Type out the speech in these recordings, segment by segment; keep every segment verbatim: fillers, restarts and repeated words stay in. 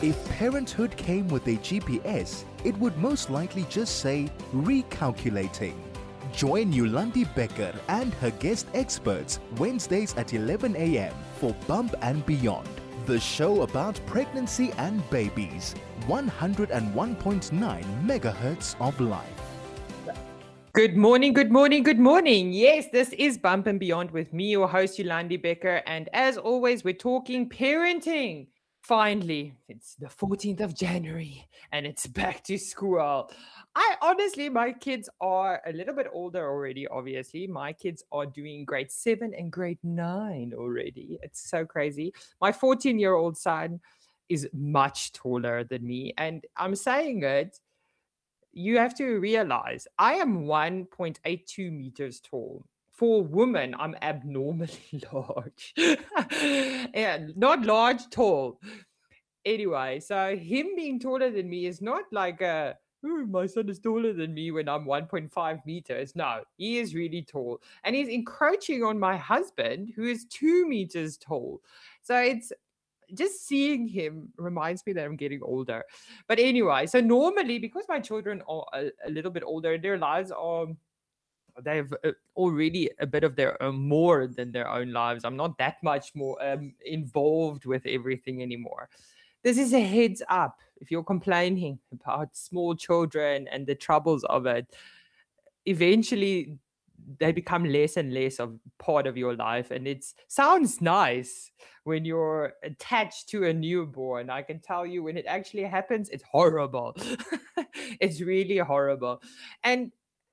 If parenthood came with a G P S, it would most likely just say recalculating. Join Yolandi Becker and her guest experts Wednesdays at eleven a.m. for Bump and Beyond, the show about pregnancy and babies. one oh one point nine megahertz of life. Good morning, good morning, good morning. Yes, this is Bump and Beyond with me, your host, Yolandi Becker. And as always, we're talking parenting. Finally, it's the fourteenth of January and it's back to school. I honestly, my kids are a little bit older already, obviously. My kids are doing grade seven and grade nine already. It's so crazy. My fourteen-year-old son is much taller than me. And I'm saying it, you have to realize I am one point eight two meters tall. For a woman, I'm abnormally large. Yeah, not large, tall. Anyway, so him being taller than me is not like a, oh, my son is taller than me when I'm one point five meters. No, he is really tall. And he's encroaching on my husband, who is two meters tall. So it's just seeing him reminds me that I'm getting older. But anyway, so normally, because my children are a, a little bit older, their lives are, they have uh, already a bit of their own, more than their own lives. I'm not that much more um, involved with everything anymore. This is a heads up. If you're complaining about small children and the troubles of it, eventually they become less and less of part of your life. And it sounds nice when you're attached to a newborn. I can tell you when it actually happens, it's horrible. It's really horrible. And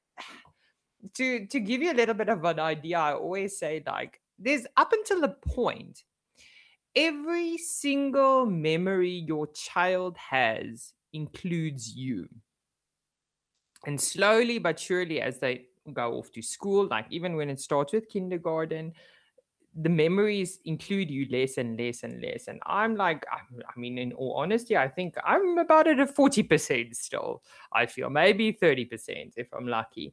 to, to give you a little bit of an idea, I always say, like, there's up until a point, every single memory your child has includes you. And slowly but surely, as they go off to school, like even when it starts with kindergarten, the memories include you less and less and less. And I'm like, I mean, in all honesty, I think I'm about at a forty percent still. I feel maybe thirty percent if I'm lucky.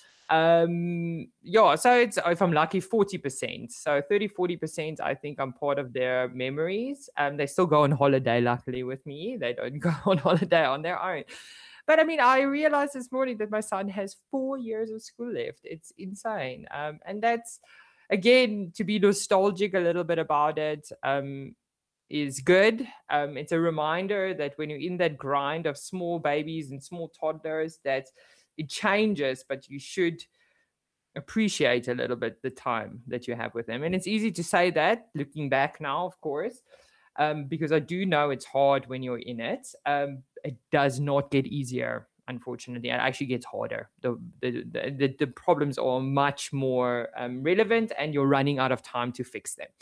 Um, yeah, so it's, if I'm lucky, forty percent. So thirty, forty percent, I think I'm part of their memories. Um, they still go on holiday, luckily, with me. They don't go on holiday on their own. But I mean, I realized this morning that my son has four years of school left. It's insane. Um, and that's, again, to be nostalgic a little bit about it, um, is good. Um, it's a reminder that when you're in that grind of small babies and small toddlers, that it changes, but you should appreciate a little bit the time that you have with them. And it's easy to say that, looking back now, of course, um, because I do know it's hard when you're in it. Um, it does not get easier, unfortunately. It actually gets harder. The the the, the problems are much more um, relevant, and you're running out of time to fix them.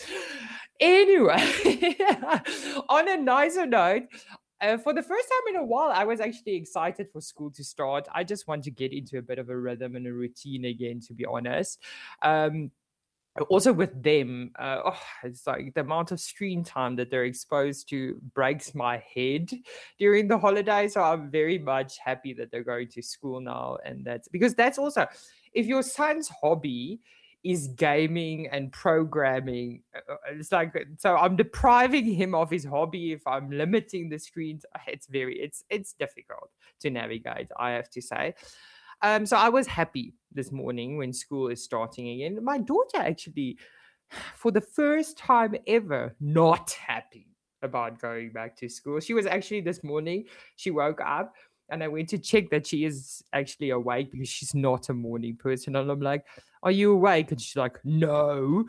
Anyway, on a nicer note, Uh, for the first time in a while, I was actually excited for school to start. I just want to get into a bit of a rhythm and a routine again, to be honest. Um, also with them, uh, oh, it's like the amount of screen time that they're exposed to breaks my head during the holidays. So I'm very much happy that they're going to school now. And that's because that's also, if your son's hobby is gaming and programming, it's like, so I'm depriving him of his hobby if I'm limiting the screens. It's very, it's it's difficult to navigate, I have to say. Um, so I was happy this morning when school is starting again. My daughter actually, for the first time ever, not happy about going back to school. She was actually this morning, she woke up and I went to check that she is actually awake because she's not a morning person. And I'm like, are you awake? And she's like, no.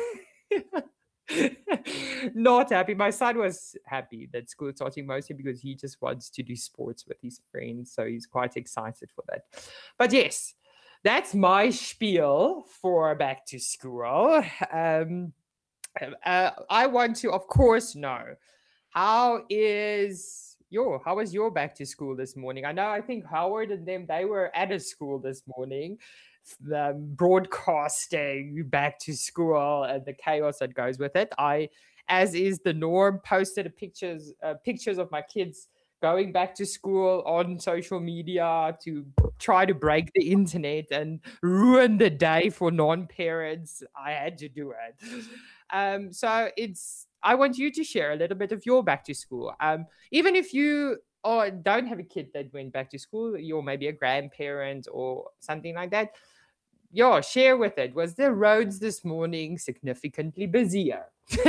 Not happy. My son was happy that school is starting, mostly because he just wants to do sports with his friends. So he's quite excited for that. But yes, that's my spiel for back to school. Um, uh, I want to, of course, know, how is your, how was your back to school this morning? I know, I think Howard and them, they were at a school this morning, um, broadcasting back to school and the chaos that goes with it. I, as is the norm, posted a pictures, uh, pictures of my kids going back to school on social media to try to break the internet and ruin the day for non-parents. I had to do it. Um, so it's, I want you to share a little bit of your back to school. Um, even if you or don't have a kid that went back to school, you're maybe a grandparent or something like that. Yeah, share with it. Was the roads this morning significantly busier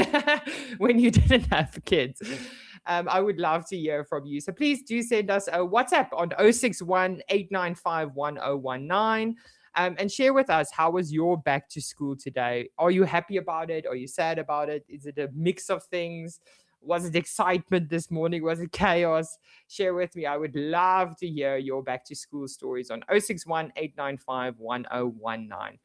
when you didn't have kids? Um, I would love to hear from you. So please do send us a WhatsApp on oh six one, eight nine five, one oh one nine um, and share with us, how was your back to school today? Are you happy about it? Are you sad about it? Is it a mix of things? Was it excitement this morning? Was it chaos? Share with me. I would love to hear your back to school stories on oh six one, eight nine five, one oh one nine.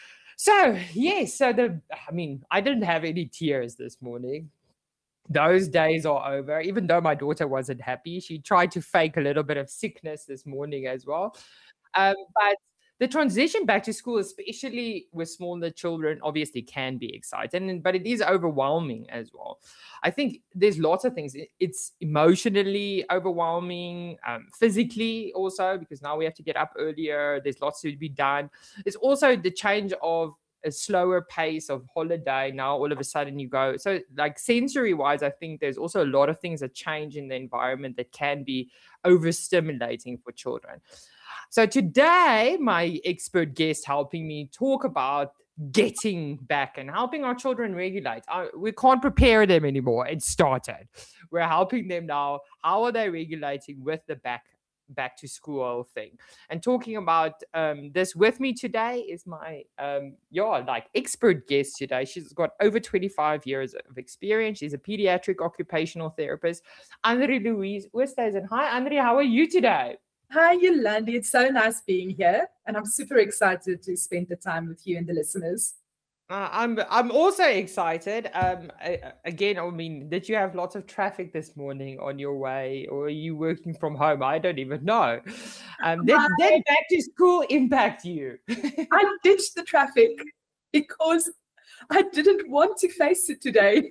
So, yes, so the, I mean, I didn't have any tears this morning. Those days are over. Even though my daughter wasn't happy, she tried to fake a little bit of sickness this morning as well. Um, but the transition back to school, especially with smaller children, obviously can be exciting, but it is overwhelming as well. I think there's lots of things. It's emotionally overwhelming, um, physically also, because now we have to get up earlier. There's lots to be done. There's also the change of a slower pace of holiday. Now all of a sudden you go, so like sensory wise, I think there's also a lot of things that change in the environment that can be overstimulating for children. So today, my expert guest helping me talk about getting back and helping our children regulate. I, we can't prepare them anymore. It started. We're helping them now. How are they regulating with the back back to school thing? And talking about um, this with me today is my um, yeah, like expert guest today. She's got over twenty-five years of experience. She's a pediatric occupational therapist, Andre Louise Oosthuizen. Hi, Andre. How are you today? Hi, Yolandi. It's so nice being here, and I'm super excited to spend the time with you and the listeners. Uh, I'm I'm also excited. Um, I, again, I mean, did you have lots of traffic this morning on your way, or are you working from home? I don't even know. Um, did, did back to school impact you? I ditched the traffic because I didn't want to face it today.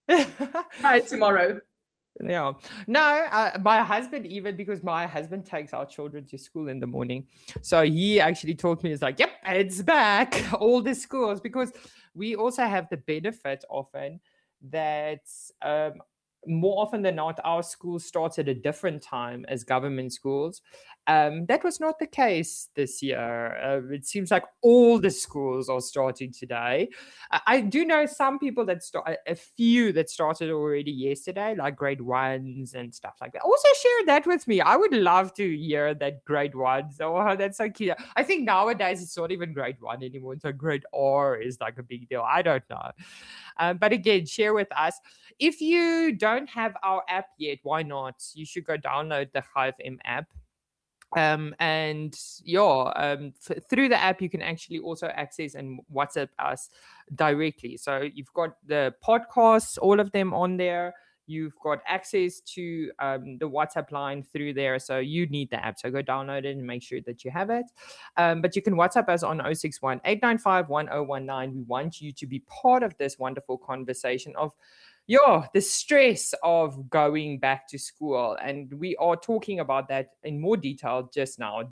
Try tomorrow. Yeah. No, uh, my husband, even because my husband takes our children to school in the morning. So he actually told me, he's like, yep, it's back, all the schools, because we also have the benefit often that um, more often than not, our schools start at a different time as government schools. Um, that was not the case this year. Uh, it seems like all the schools are starting today. I, I do know some people that start, a few that started already yesterday, like grade ones and stuff like that. Also share that with me. I would love to hear that grade ones. Oh, that's so cute. I think nowadays it's not even grade one anymore. So grade R is like a big deal. I don't know. Um, but again, share with us. If you don't have our app yet, why not? You should go download the Chai F M app. Um, and yeah, um, f- through the app, you can actually also access and WhatsApp us directly. So you've got the podcasts, all of them on there. You've got access to um, the WhatsApp line through there. So you need the app. So go download it and make sure that you have it. Um, but you can WhatsApp us on oh six one, eight nine five, one oh one nine. We want you to be part of this wonderful conversation of yeah, the stress of going back to school. And we are talking about that in more detail just now.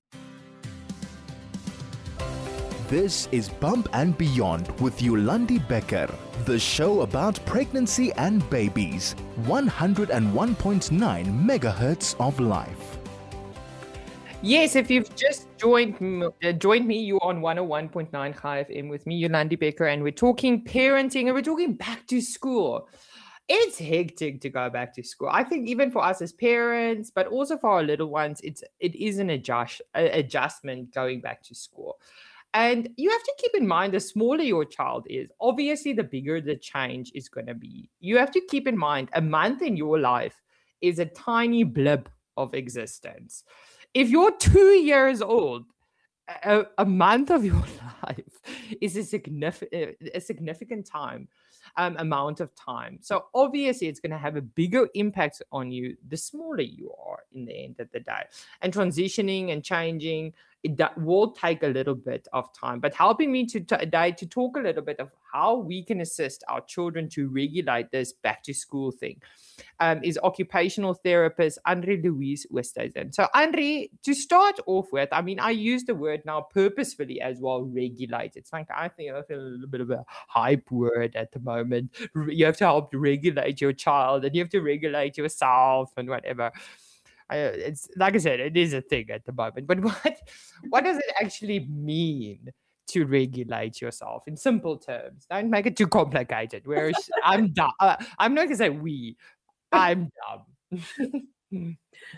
This is Bump and Beyond with Yolandi Becker, the show about pregnancy and babies. one oh one point nine megahertz of life. Yes, if you've just joined uh, joined me, you're on one oh one point nine Chai F M with me, Yolandi Becker, and we're talking parenting and we're talking back to school. It's hectic to go back to school. I think even for us as parents, but also for our little ones, it's it is an adjust a, adjustment going back to school. And you have to keep in mind, the smaller your child is, obviously the bigger the change is going to be. You have to keep in mind a month in your life is a tiny blip of existence. If you're two years old, a, a month of your life is a significant a significant time. Um, amount of time. So obviously it's going to have a bigger impact on you the smaller you are in the end of the day. And transitioning and changing it that will take a little bit of time. But helping me to today to talk a little bit of how we can assist our children to regulate this back to school thing um, is occupational therapist Andre Louise Oosthuizen. So Andre, to start off with, I mean, I use the word now purposefully as well, regulate. It's like, I think I feel a little bit of a hype word at the moment. You have to help regulate your child and you have to regulate yourself and whatever. I, it's like I said, it is a thing at the moment. But what what does it actually mean to regulate yourself in simple terms? Don't make it too complicated. Whereas I'm dumb. Uh, I'm not gonna say we. I'm dumb.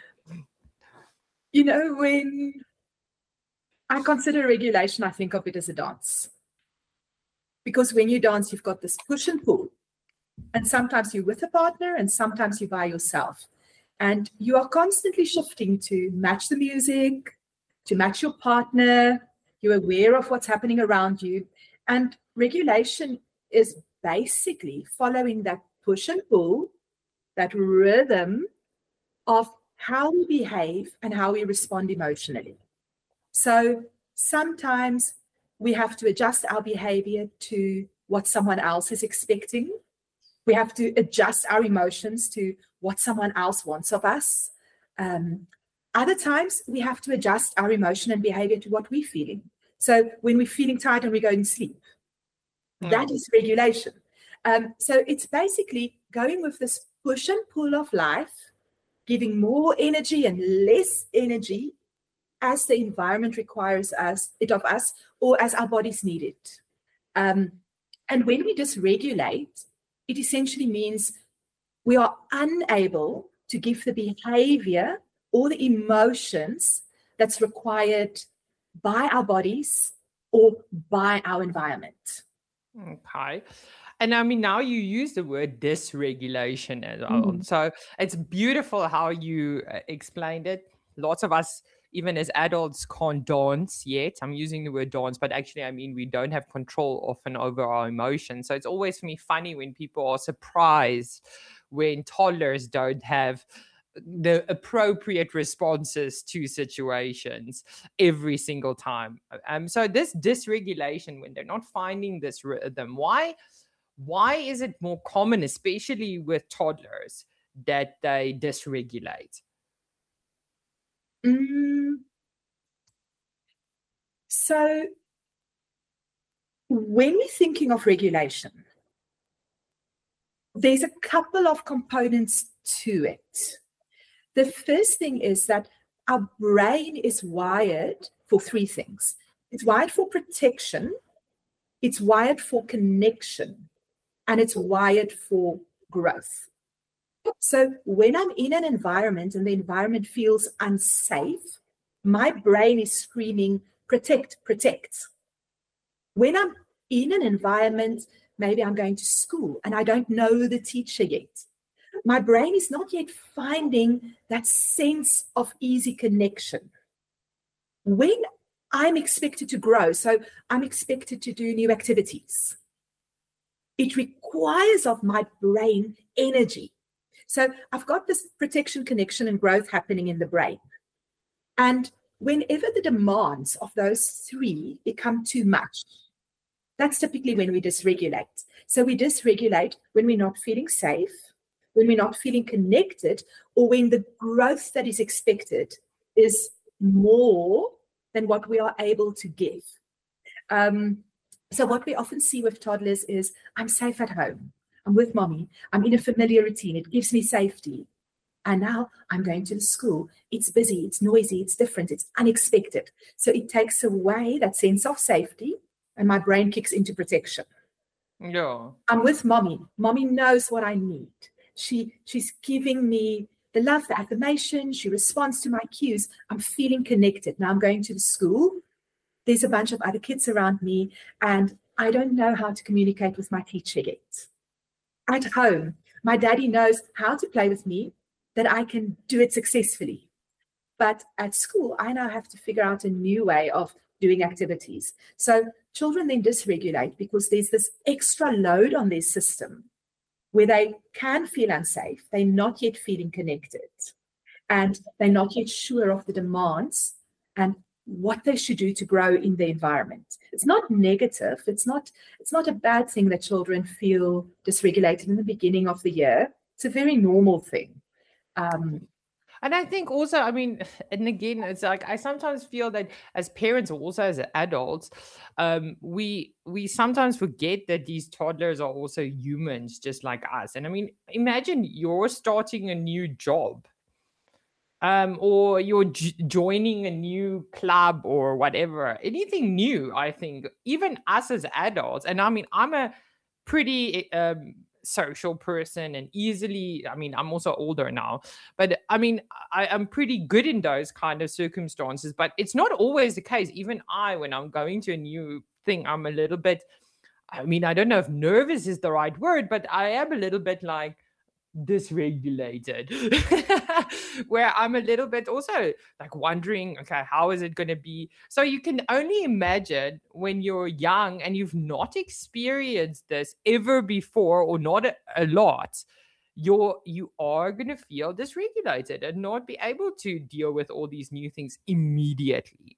You know, when I consider regulation, I think of it as a dance. Because when you dance, you've got this push and pull. And sometimes you're with a partner and sometimes you're by yourself. And you are constantly shifting to match the music, to match your partner. You're aware of what's happening around you. And regulation is basically following that push and pull, that rhythm of how we behave and how we respond emotionally. So sometimes we have to adjust our behavior to what someone else is expecting. We have to adjust our emotions to what someone else wants of us. Um, other times, we have to adjust our emotion and behavior to what we're feeling. So when we're feeling tired and we go and sleep, mm. that is regulation. Um, so it's basically going with this push and pull of life, giving more energy and less energy as the environment requires us, it of us, or as our bodies need it. Um, and when we dysregulate, it essentially means we are unable to give the behavior or the emotions that's required by our bodies or by our environment. Okay. And I mean, now you use the word dysregulation as well. Mm. So it's beautiful how you uh, explained it. Lots of us, even as adults, can't dance yet. I'm using the word dance, but actually, I mean, we don't have control often over our emotions. So it's always for me funny when people are surprised when toddlers don't have the appropriate responses to situations every single time. Um, so this dysregulation, when they're not finding this rhythm, why, why is it more common, especially with toddlers, that they dysregulate? Mm. So when we're thinking of regulation, there's a couple of components to it. The first thing is that our brain is wired for three things. It's wired for protection, it's wired for connection, and it's wired for growth. So when I'm in an environment and the environment feels unsafe, my brain is screaming, protect, protect. When I'm in an environment, maybe I'm going to school and I don't know the teacher yet, my brain is not yet finding that sense of easy connection. When I'm expected to grow, so I'm expected to do new activities, it requires of my brain energy. So I've got this protection, connection, and growth happening in the brain. And whenever the demands of those three become too much, that's typically when we dysregulate. So we dysregulate when we're not feeling safe, when we're not feeling connected, or when the growth that is expected is more than what we are able to give. Um, so what we often see with toddlers is, I'm safe at home. I'm with mommy. I'm in a familiar routine. It gives me safety. And now I'm going to the school. It's busy. It's noisy. It's different. It's unexpected. So it takes away that sense of safety and my brain kicks into protection. Yeah. I'm with mommy. Mommy knows what I need. She, she's giving me the love, the affirmation. She responds to my cues. I'm feeling connected. Now I'm going to the school. There's a bunch of other kids around me and I don't know how to communicate with my teacher yet. At home, my daddy knows how to play with me, that I can do it successfully. But at school, I now have to figure out a new way of doing activities. So children then dysregulate because there's this extra load on their system where they can feel unsafe. They're not yet feeling connected. And they're not yet sure of the demands and what they should do to grow in the environment. It's not negative. It's not, it's not a bad thing that children feel dysregulated in the beginning of the year. It's a very normal thing. Um, And I think also, I mean, and again, it's like I sometimes feel that as parents, also as adults, um, we we sometimes forget that these toddlers are also humans, just like us. And I mean, imagine you're starting a new job, um, or you're j- joining a new club or whatever, anything new. I think even us as adults, and I mean, I'm a pretty um, social person and easily, I mean, I'm also older now, but I mean, I, I'm pretty good in those kind of circumstances, but it's not always the case. Even I, when I'm going to a new thing, I'm a little bit, I mean, I don't know if nervous is the right word, but I am a little bit like, dysregulated where I'm a little bit also like wondering, okay, how is it going to be? So you can only imagine when you're young and you've not experienced this ever before, or not a, a lot, you're you are going to feel dysregulated and not be able to deal with all these new things immediately.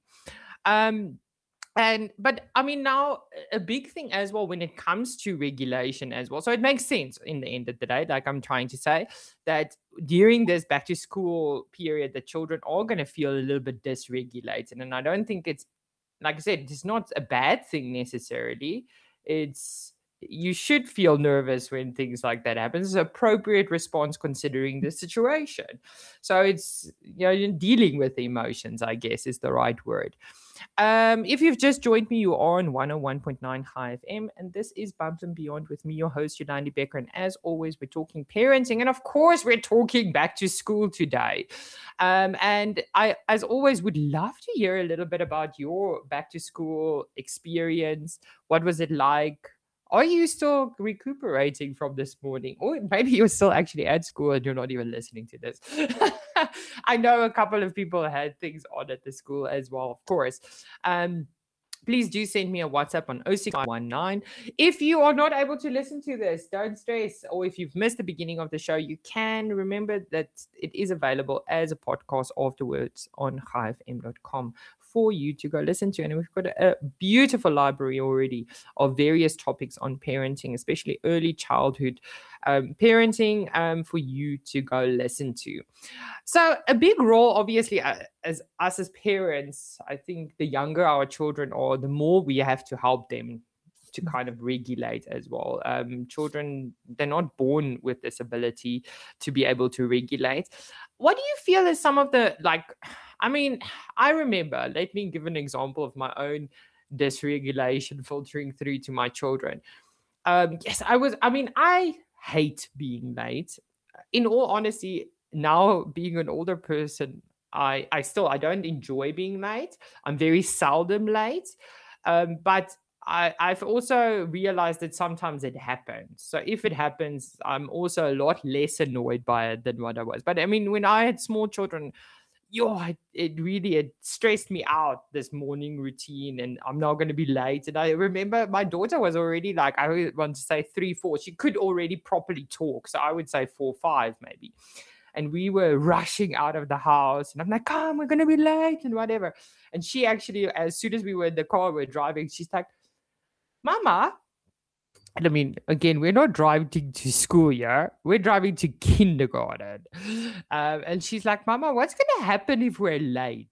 um and but I mean, now a big thing as well when it comes to regulation as well, so it makes sense in the end of the day, like I'm trying to say, that during this back to school period the children are going to feel a little bit dysregulated. And I don't think it's, like I said, it's not a bad thing necessarily. It's, you should feel nervous when things like that happen. It's an appropriate response considering the situation. So it's, you know, dealing with the emotions, I guess, is the right word. Um, if you've just joined me, you are on one oh one point nine High F M, and this is Bump and Beyond with me, your host, Yolandi Becker. And as always, we're talking parenting, and of course, we're talking back to school today. Um, and I, as always, would love to hear a little bit about your back to school experience. What was it like? Are you still recuperating from this morning? Or maybe you're still actually at school and you're not even listening to this. I know a couple of people had things on at the school as well, of course. Um, please do send me a WhatsApp on oh six five one nine. If you are not able to listen to this, don't stress. Or if you've missed the beginning of the show, you can remember that it is available as a podcast afterwards on high f m dot com for you to go listen to. And we've got a, a beautiful library already of various topics on parenting, especially early childhood um, parenting, um, for you to go listen to. So a big role, obviously, uh, as us as parents, I think the younger our children are, the more we have to help them to kind of regulate as well. Um, children, they're not born with this ability to be able to regulate. What do you feel is some of the, like, I mean, I remember, let me give an example of my own dysregulation filtering through to my children. Um, yes, I was, I mean, I hate being late. In all honesty, now being an older person, I, I still, I don't enjoy being late. I'm very seldom late. Um, but I, I've also realized that sometimes it happens. So if it happens, I'm also a lot less annoyed by it than what I was. But I mean, when I had small children, yo, it, it really it stressed me out, this morning routine, and I'm not going to be late. And I remember my daughter was already like, I would want to say three, four. She could already properly talk. So I would say four, five maybe. And we were rushing out of the house. And I'm like, come, we're going to be late and whatever. And she actually, as soon as we were in the car, we we're driving, she's like, Mama, and I mean, again, we're not driving to school here. We're driving to kindergarten. Um, and she's like, Mama, what's going to happen if we're late?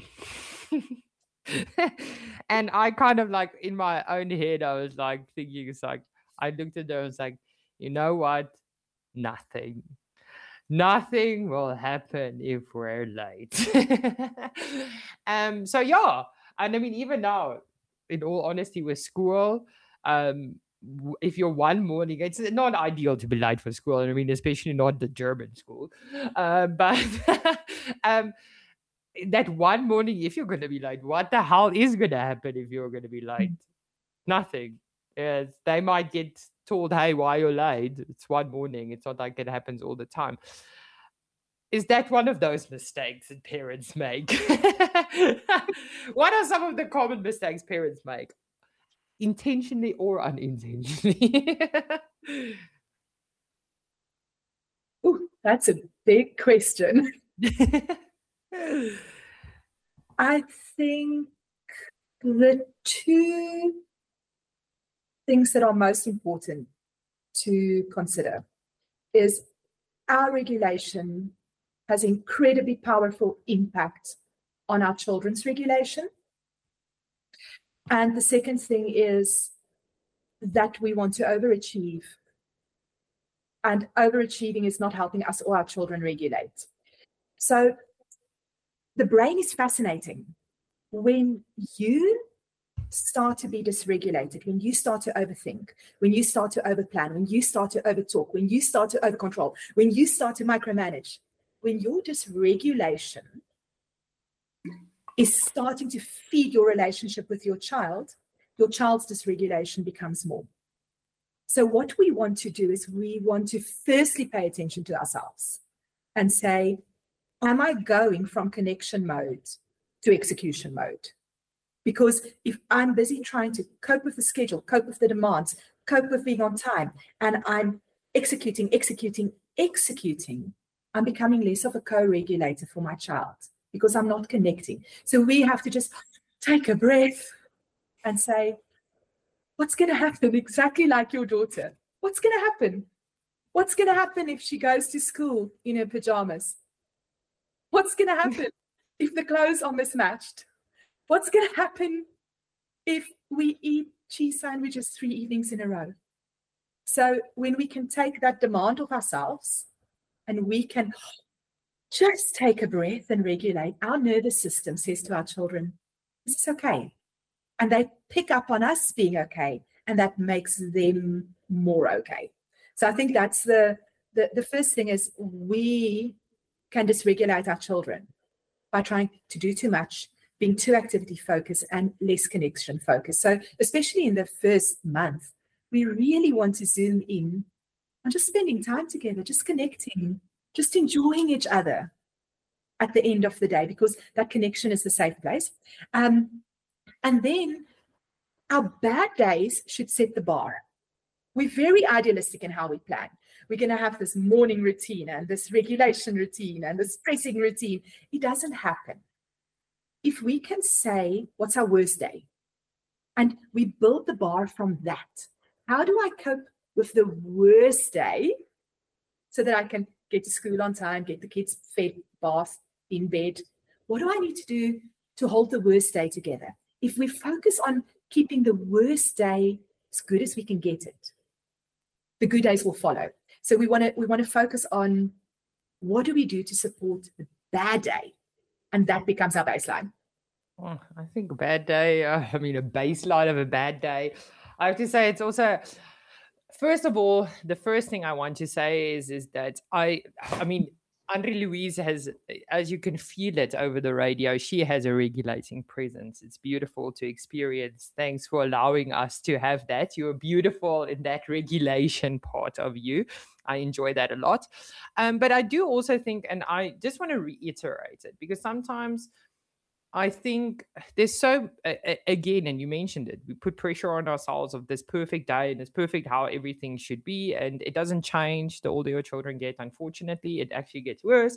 And I kind of like, in my own head, I was like thinking, it's like, I looked at her, I was like, you know what? Nothing. Nothing will happen if we're late. um. So, yeah. And I mean, even now, in all honesty, with school, um, if you're one morning, it's not ideal to be late for school. I mean, especially not the German school. Uh, but um, that one morning, if you're going to be late, what the hell is going to happen if you're going to be late? Nothing. Yes, they might get told, hey, why you're late? It's one morning. It's not like it happens all the time. Is that one of those mistakes that parents make? What are some of the common mistakes parents make? Intentionally or unintentionally? Ooh, that's a big question. I think the two things that are most important to consider is our regulation has incredibly powerful impact on our children's regulation. And the second thing is that we want to overachieve. And overachieving is not helping us or our children regulate. So the brain is fascinating. When you start to be dysregulated, when you start to overthink, when you start to overplan, when you start to overtalk, when you start to overcontrol, when you start to micromanage, when your dysregulation is starting to feed your relationship with your child, your child's dysregulation becomes more. So what we want to do is we want to firstly pay attention to ourselves and say, am I going from connection mode to execution mode? Because if I'm busy trying to cope with the schedule, cope with the demands, cope with being on time, and I'm executing, executing, executing, I'm becoming less of a co-regulator for my child because I'm not connecting. So we have to just take a breath and say, what's going to happen? Exactly like your daughter. What's going to happen? What's going to happen if she goes to school in her pajamas? What's going to happen if the clothes are mismatched? What's going to happen if we eat cheese sandwiches three evenings in a row? So when we can take that demand of ourselves and we can just take a breath and regulate, our nervous system says to our children, this is okay. And they pick up on us being okay, and that makes them more okay. So I think that's the, the, the first thing is we can dysregulate our children by trying to do too much, being too activity focused and less connection focused. So especially in the first month, we really want to zoom in on just spending time together, just connecting, just enjoying each other at the end of the day, because that connection is the safe place. Um, and then our bad days should set the bar. We're very idealistic in how we plan. We're going to have this morning routine and this regulation routine and this stressing routine. It doesn't happen. If we can say, what's our worst day? And we build the bar from that. How do I cope with the worst day so that I can get to school on time, get the kids fed, bathed, in bed? What do I need to do to hold the worst day together? If we focus on keeping the worst day as good as we can get it, the good days will follow. So we want to we want to focus on what do we do to support the bad day, and that becomes our baseline. Oh, I think a bad day. Uh, I mean, a baseline of a bad day. I have to say, it's also. First of all, the first thing I want to say is is that I. I mean. Andre Louise has, as you can feel it over the radio, she has a regulating presence. It's beautiful to experience. Thanks for allowing us to have that. You're beautiful in that regulation part of you. I enjoy that a lot. Um, but I do also think, and I just want to reiterate it, because sometimes I think there's so, uh, again, and you mentioned it, we put pressure on ourselves of this perfect day and this perfect how everything should be. And it doesn't change the older your children get. Unfortunately, it actually gets worse.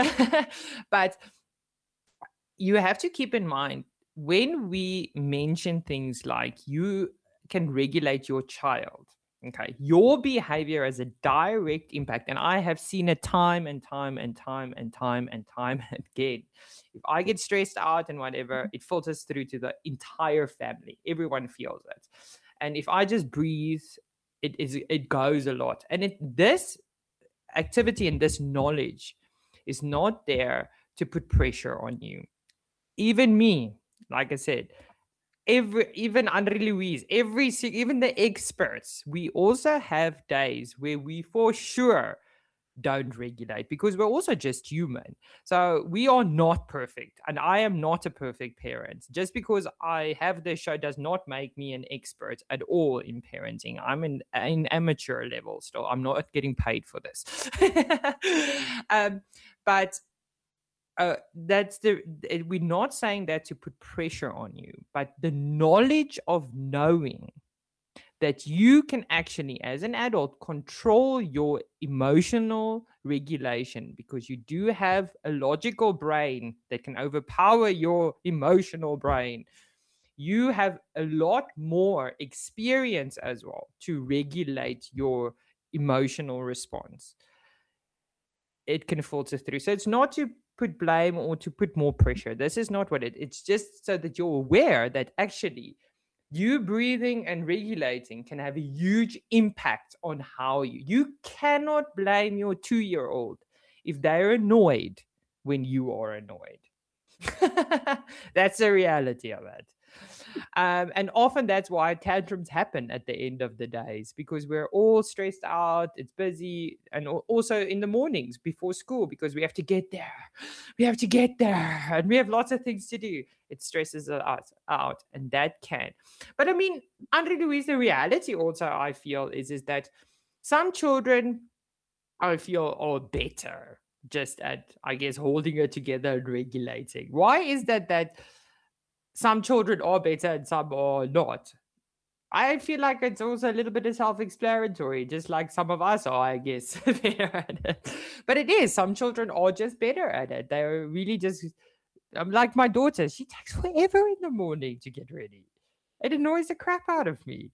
But you have to keep in mind, when we mention things like you can regulate your child, okay, your behavior has a direct impact. And I have seen it time and time and time and time and time again. If I get stressed out and whatever, it filters through to the entire family. Everyone feels it. And if I just breathe, it is it goes a lot. And it this activity and this knowledge is not there to put pressure on you. Even me, like I said, every even Andre Louise, every even the experts, we also have days where we for sure don't regulate, because we're also just human. So we are not perfect, and I am not a perfect parent. Just because I have this show does not make me an expert at all in parenting. I'm in an amateur level still. I'm not getting paid for this. um, but uh, that's the we're not saying that to put pressure on you, but the knowledge of knowing that you can actually, as an adult, control your emotional regulation, because you do have a logical brain that can overpower your emotional brain. You have a lot more experience as well to regulate your emotional response. It can filter through. So it's not to put blame or to put more pressure. This is not what it is. It's just so that you're aware that actually you breathing and regulating can have a huge impact on how you you cannot blame your two-year-old if they're annoyed when you are annoyed. That's the reality of it. Um, and often that's why tantrums happen at the end of the days, because we're all stressed out, it's busy, and also in the mornings before school, because we have to get there. We have to get there, and we have lots of things to do. It stresses us out, and that can. But I mean, Andre-Louise, the reality also, I feel, is, is that some children, I feel, are better just at, I guess, holding it together and regulating. Why is that that some children are better and some are not? I feel like it's also a little bit of self-explanatory, just like some of us are, I guess, better at it. But it is, some children are just better at it. They're really just, I'm like my daughter, she takes forever in the morning to get ready. It annoys the crap out of me.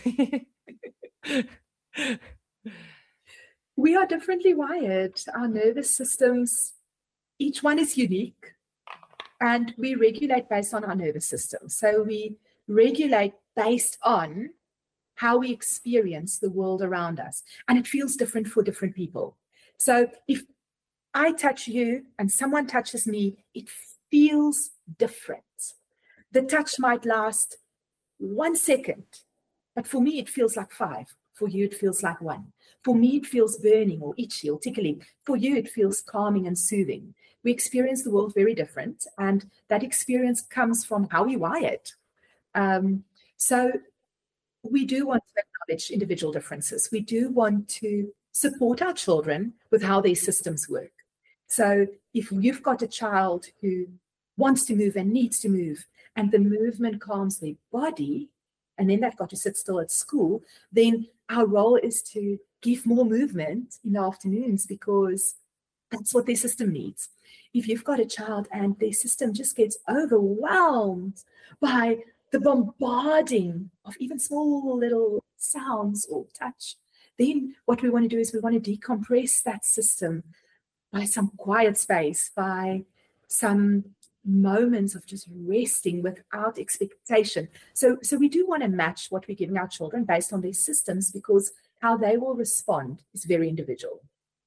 We are differently wired. Our nervous systems, each one is unique. And we regulate based on our nervous system. So we regulate based on how we experience the world around us. And it feels different for different people. So if I touch you and someone touches me, it feels different. The touch might last one second, but for me, it feels like five. For you, it feels like one. For me, it feels burning or itchy or tickling. For you, it feels calming and soothing. We experience the world very different, and that experience comes from how we wired. Um, so we do want to acknowledge individual differences. We do want to support our children with how their systems work. So if you've got a child who wants to move and needs to move, and the movement calms their body, and then they've got to sit still at school, then our role is to give more movement in the afternoons, because that's what their system needs. If you've got a child and their system just gets overwhelmed by the bombarding of even small little sounds or touch, then what we want to do is we want to decompress that system by some quiet space, by some moments of just resting without expectation. So, so we do want to match what we're giving our children based on their systems, because how they will respond is very individual.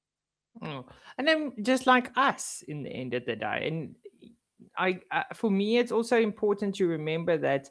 Oh. And then just like us in the end of the day. And I, uh, for me, it's also important to remember that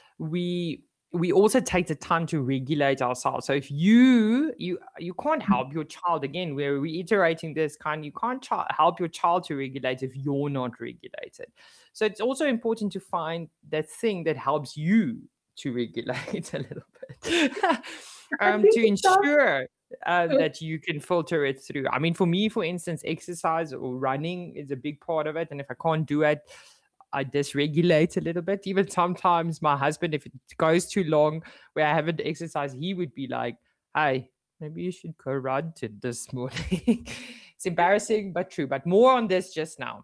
we we also take the time to regulate ourselves. So if you you you can't help your child, again, we're reiterating this kind, you can't ch- help your child to regulate if you're not regulated. So it's also important to find that thing that helps you to regulate a little bit, um, to ensure uh, that you can filter it through. I mean, for me, for instance, exercise or running is a big part of it. And if I can't do it, I dysregulate a little bit. Even sometimes my husband, if it goes too long where I haven't exercised, he would be like, hey, maybe you should go run to this morning. It's embarrassing, but true. But more on this just now.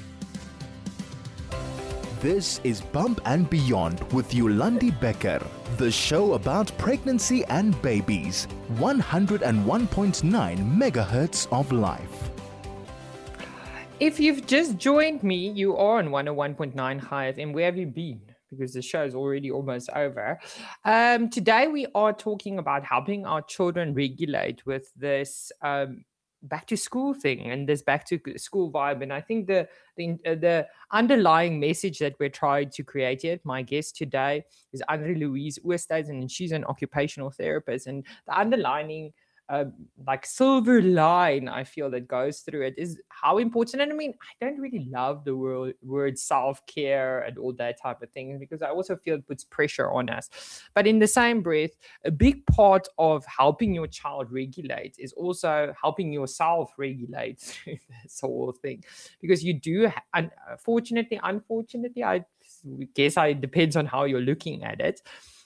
This is Bump and Beyond with Yolandi Becker, the show about pregnancy and babies. one oh one point nine megahertz of life. If you've just joined me, you are on one oh one point nine High F M. Where have you been? Because the show is already almost over. Um, today we are talking about helping our children regulate with this um, back to school thing and this back to school vibe. And I think the the, uh, the underlying message that we're trying to create here, my guest today is Andre-Louise Oosthuizen, and she's an occupational therapist. And the underlining Uh, like silver line I feel that goes through it is how important, and I mean, I don't really love the word, word self-care and all that type of thing, because I also feel it puts pressure on us. But in the same breath, a big part of helping your child regulate is also helping yourself regulate through this whole thing, because you do, unfortunately, unfortunately, I guess I, it depends on how you're looking at it.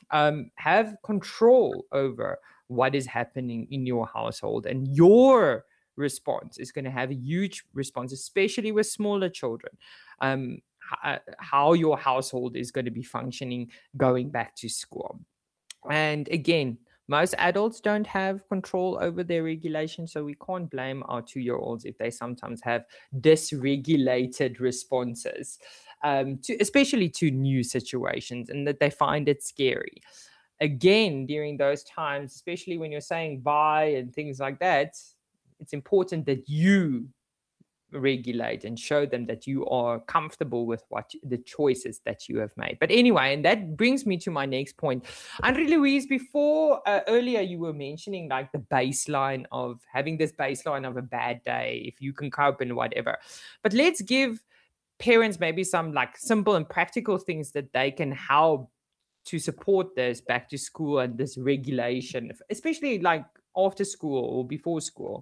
um, have control over what is happening in your household, and your response is going to have a huge response, especially with smaller children. Um, h- how your household is going to be functioning going back to school. And again, most adults don't have control over their regulation, so we can't blame our two-year-olds if they sometimes have dysregulated responses, um, to, especially to new situations, and that they find it scary. Again, during those times, especially when you're saying bye and things like that, it's important that you regulate and show them that you are comfortable with what the choices that you have made. But anyway, and that brings me to my next point. Andre-Louise, before uh, earlier you were mentioning like the baseline of having this baseline of a bad day, if you can cope and whatever. But let's give parents maybe some like simple and practical things that they can help to support this back to school and this regulation, especially like after school or before school.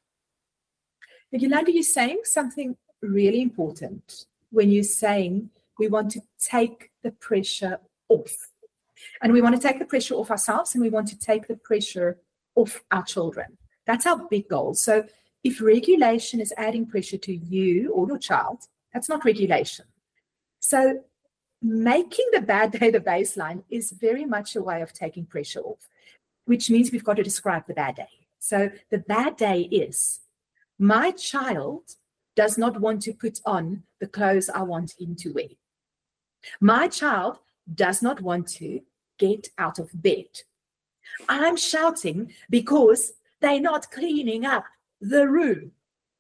Yolanda, you're saying something really important when you're saying we want to take the pressure off. And we want to take the pressure off ourselves, and we want to take the pressure off our children. That's our big goal. So if regulation is adding pressure to you or your child, that's not regulation. So making the bad day the baseline is very much a way of taking pressure off, which means we've got to describe the bad day. So the bad day is, my child does not want to put on the clothes I want him to wear. My child does not want to get out of bed. I'm shouting because they're not cleaning up the room.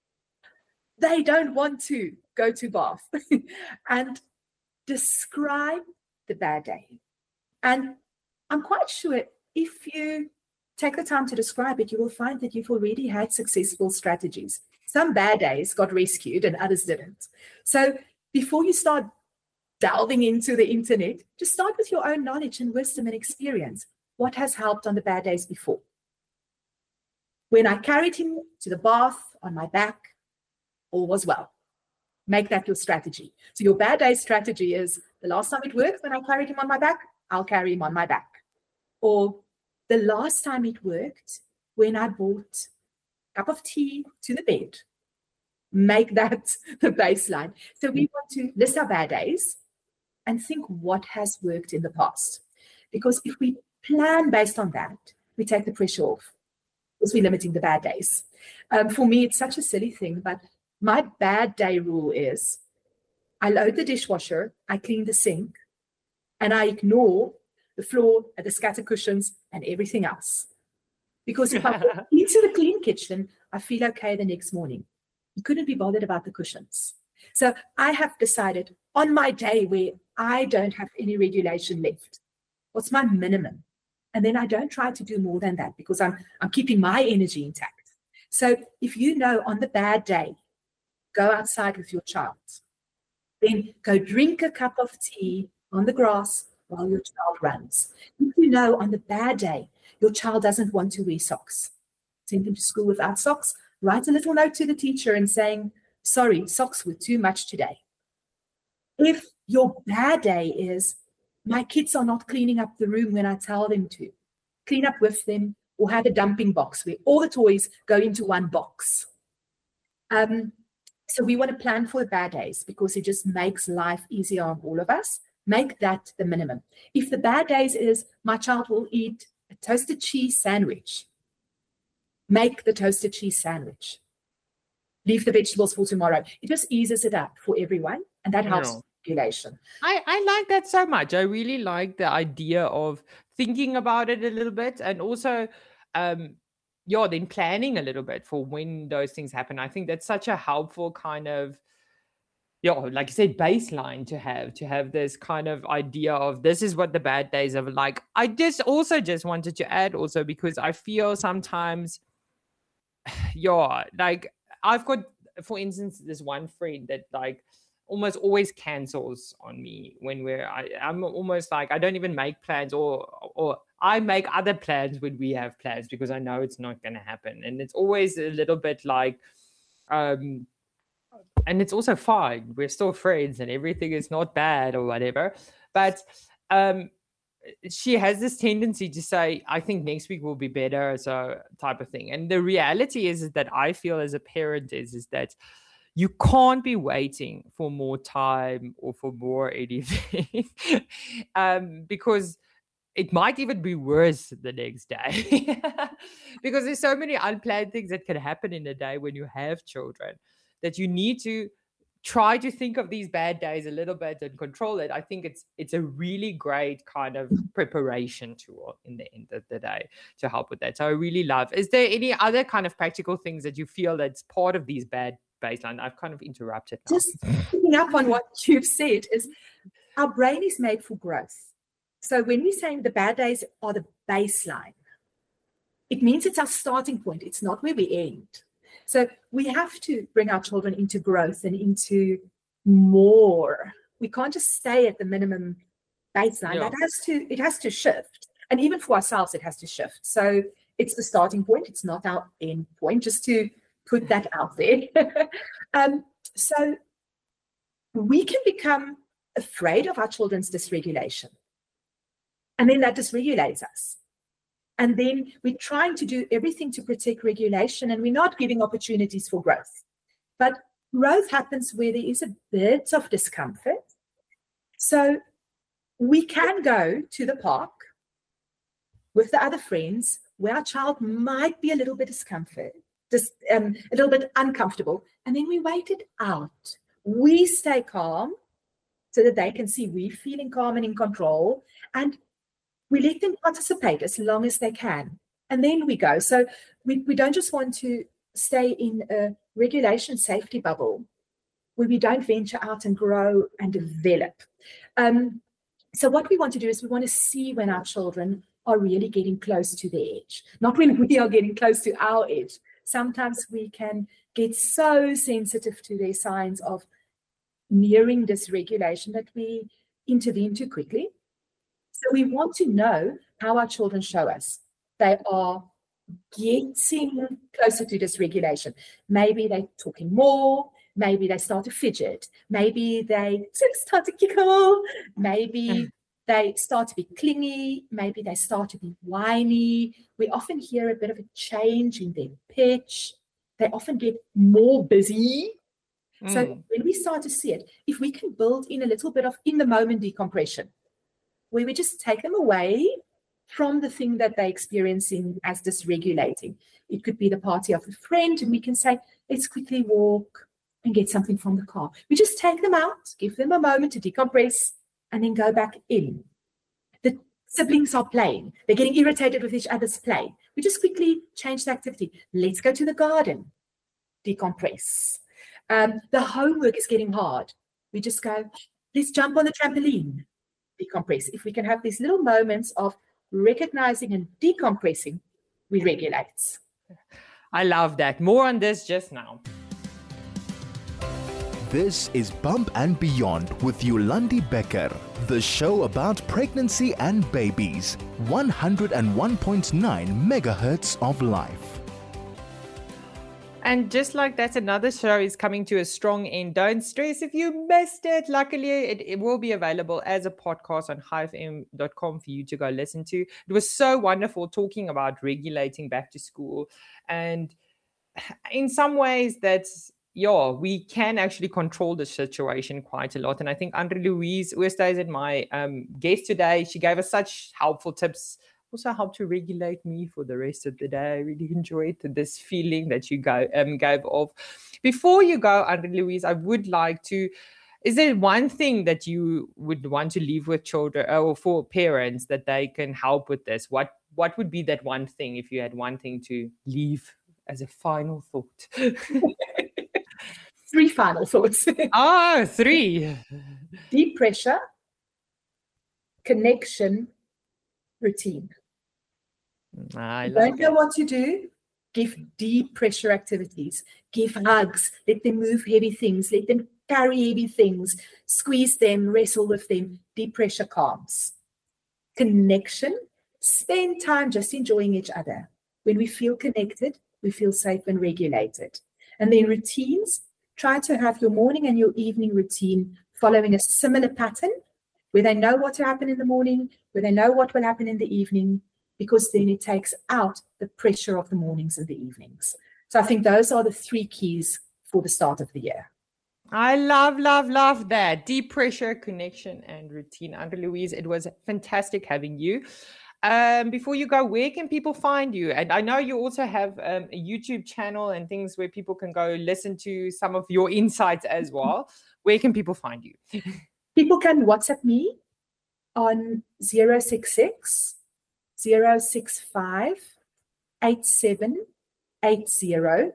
They don't want to go to bath. And describe the bad day. And I'm quite sure if you take the time to describe it, you will find that you've already had successful strategies. Some bad days got rescued and others didn't. So before you start delving into the internet, just start with your own knowledge and wisdom and experience. What has helped on the bad days before? When I carried him to the bath on my back, all was well. Make that your strategy. So your bad day strategy is, the last time it worked when I carried him on my back, I'll carry him on my back. Or the last time it worked when I brought a cup of tea to the bed. Make that the baseline. So we want to list our bad days and think what has worked in the past. Because if we plan based on that, we take the pressure off, because we're limiting the bad days. Um, for me, it's such a silly thing, but my bad day rule is I load the dishwasher, I clean the sink, and I ignore the floor and the scatter cushions and everything else. Because if I go into the clean kitchen, I feel okay the next morning. You couldn't be bothered about the cushions. So I have decided on my day where I don't have any regulation left, what's my minimum? And then I don't try to do more than that, because I'm I'm keeping my energy intact. So if you know on the bad day, go outside with your child, then go drink a cup of tea on the grass while your child runs. If you know on the bad day, your child doesn't want to wear socks, send them to school without socks, write a little note to the teacher and saying, sorry, socks were too much today. If your bad day is, my kids are not cleaning up the room when I tell them to, clean up with them, or have a dumping box where all the toys go into one box. Um, so we want to plan for the bad days, because it just makes life easier on all of us. Make that the minimum. If the bad days is, my child will eat a toasted cheese sandwich, make the toasted cheese sandwich. Leave the vegetables for tomorrow. It just eases it up for everyone, and that helps Yeah. regulation. I, I like that so much. I really like the idea of thinking about it a little bit, and also, um, yeah, then planning a little bit for when those things happen. I think that's such a helpful kind of, yeah, like you said, baseline to have, to have this kind of idea of this is what the bad days are like. I just also just wanted to add also, because I feel sometimes, yeah, like I've got, for instance, this one friend that like almost always cancels on me when we're, I, I'm almost like, I don't even make plans, or, or I make other plans when we have plans, because I know it's not going to happen. And it's always a little bit like, um, and it's also fine. We're still friends and everything is not bad or whatever. But um, she has this tendency to say, I think next week will be better, so type of thing. And the reality is, is that I feel as a parent is, is that you can't be waiting for more time or for more anything um, because it might even be worse the next day because there's so many unplanned things that can happen in a day when you have children that you need to try to think of these bad days a little bit and control it. I think it's it's a really great kind of preparation tool in the end of the day to help with that. So I really love. Is there any other kind of practical things that you feel that's part of these bad baseline? I've kind of interrupted now. Just picking up on what you've said is our brain is made for growth. So when we're saying the bad days are the baseline, it means it's our starting point. It's not where we end. So we have to bring our children into growth and into more. We can't just stay at the minimum baseline. Yeah. That has to, it has to shift. And even for ourselves, it has to shift. So it's the starting point. It's not our end point, just to put that out there. um, so we can become afraid of our children's dysregulation. And then that dysregulates us. And then we're trying to do everything to protect regulation, and we're not giving opportunities for growth. But growth happens where there is a bit of discomfort. So we can go to the park with the other friends where our child might be a little bit discomfort, just um, a little bit uncomfortable, and then we wait it out. We stay calm so that they can see we're feeling calm and in control, and we let them participate as long as they can. And then we go. So we, we don't just want to stay in a regulation safety bubble where we don't venture out and grow and develop. Um, so what we want to do is we want to see when our children are really getting close to the edge, not when we are getting close to our edge. Sometimes we can get so sensitive to their signs of nearing dysregulation that we intervene too quickly. So we want to know how our children show us they are getting closer to dysregulation. Maybe they're talking more. Maybe they start to fidget. Maybe they start to giggle. Maybe they start to be clingy. Maybe they start to be whiny. We often hear a bit of a change in their pitch. They often get more busy. Mm. So when we start to see it, if we can build in a little bit of in-the-moment decompression, where we just take them away from the thing that they're experiencing as dysregulating. It could be the party of a friend, and we can say, let's quickly walk and get something from the car. We just take them out, give them a moment to decompress, and then go back in. The siblings are playing. They're getting irritated with each other's play. We just quickly change the activity. Let's go to the garden, decompress. Um, the homework is getting hard. We just go, let's jump on the trampoline, decompress. If we can have these little moments of recognizing and decompressing, we regulate. I love that. More on this just now. This is Bump and Beyond with Yolandi Becker, the show about pregnancy and babies. one oh one point nine megahertz of life. And just like that, another show is coming to a strong end. Don't stress if you missed it. Luckily, it, it will be available as a podcast on hi f m dot com for you to go listen to. It was so wonderful talking about regulating back to school. And in some ways, that's, yeah, we can actually control the situation quite a lot. And I think Andre-Louise Oosthuizen, my um, guest today, she gave us such helpful tips. Also helped to regulate me for the rest of the day. I really enjoyed this feeling that you go, um, gave off. Before you go, Andre-Louise, I would like to, is there one thing that you would want to leave with children or for parents that they can help with this? What what would be that one thing if you had one thing to leave as a final thought? Three final thoughts. Ah, three. Deep pressure, connection, routine. I you love don't it. know what to do, give deep pressure activities, give hugs, let them move heavy things, let them carry heavy things, squeeze them, wrestle with them. Deep pressure calms. Connection, spend time just enjoying each other. When we feel connected, we feel safe and regulated. And then routines, try to have your morning and your evening routine following a similar pattern where they know what to happen in the morning, where they know what will happen in the evening, because then it takes out the pressure of the mornings and the evenings. So I think those are the three keys for the start of the year. I love, love, love that. Deep pressure, connection, and routine. Andre-Louise, it was fantastic having you. Um, before you go, where can people find you? And I know you also have um, a YouTube channel and things where people can go listen to some of your insights as well. Where can people find you? People can WhatsApp me on zero six six, zero six five, eight seven eight zero.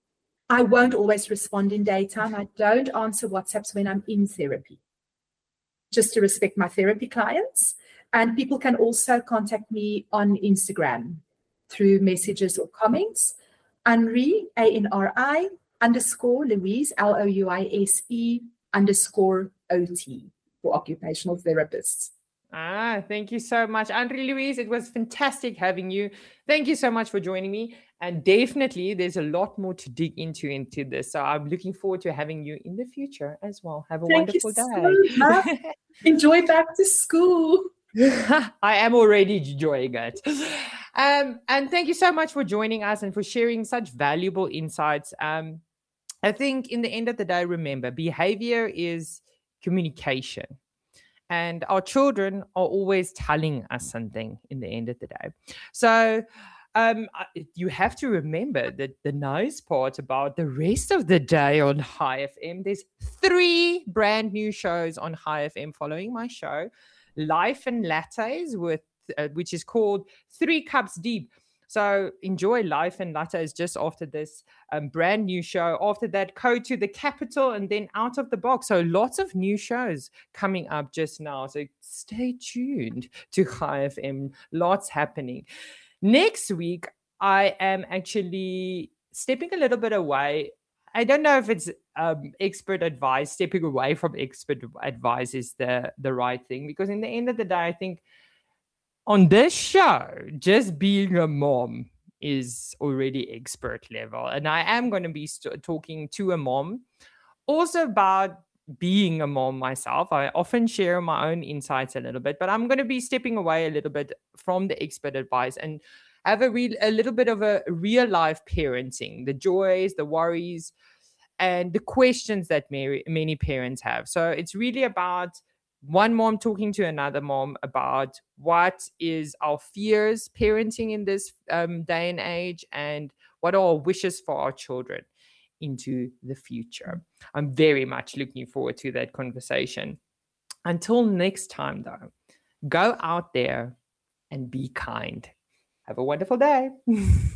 I won't always respond in daytime. I don't answer WhatsApps when I'm in therapy, just to respect my therapy clients. And people can also contact me on Instagram through messages or comments. Anri, A N R I, underscore Louise, L O U I S E, underscore O T, for occupational therapists. Ah, thank you so much, Andre-Louise. It was fantastic having you. Thank you so much for joining me. And definitely, there's a lot more to dig into into this. So I'm looking forward to having you in the future as well. Have a Thank wonderful you so day. much. Enjoy back to school. I am already enjoying it. Um, and thank you so much for joining us and for sharing such valuable insights. Um, I think in the end of the day, remember, behavior is communication. And our children are always telling us something in the end of the day. So um, you have to remember that the nice part about the rest of the day on High F M, there's three brand new shows on High F M following my show. Life and Lattes, with uh, which is called Three Cups Deep. So enjoy Life and Lattes just after this um, brand new show. After that, Code to the Capital, and then Out of the Box. So lots of new shows coming up just now. So stay tuned to High F M. Lots happening. Next week, I am actually stepping a little bit away. I don't know if it's um, expert advice. Stepping away from expert advice is the, the right thing, because in the end of the day, I think on this show, just being a mom is already expert level. And I am going to be st- talking to a mom also about being a mom myself. I often share my own insights a little bit, but I'm going to be stepping away a little bit from the expert advice and have a real, a little bit of a real life parenting, the joys, the worries, and the questions that many, many parents have. So it's really about one mom talking to another mom about what is our fears parenting in this um, day and age, and what are our wishes for our children into the future. I'm very much looking forward to that conversation. Until next time, though, go out there and be kind. Have a wonderful day.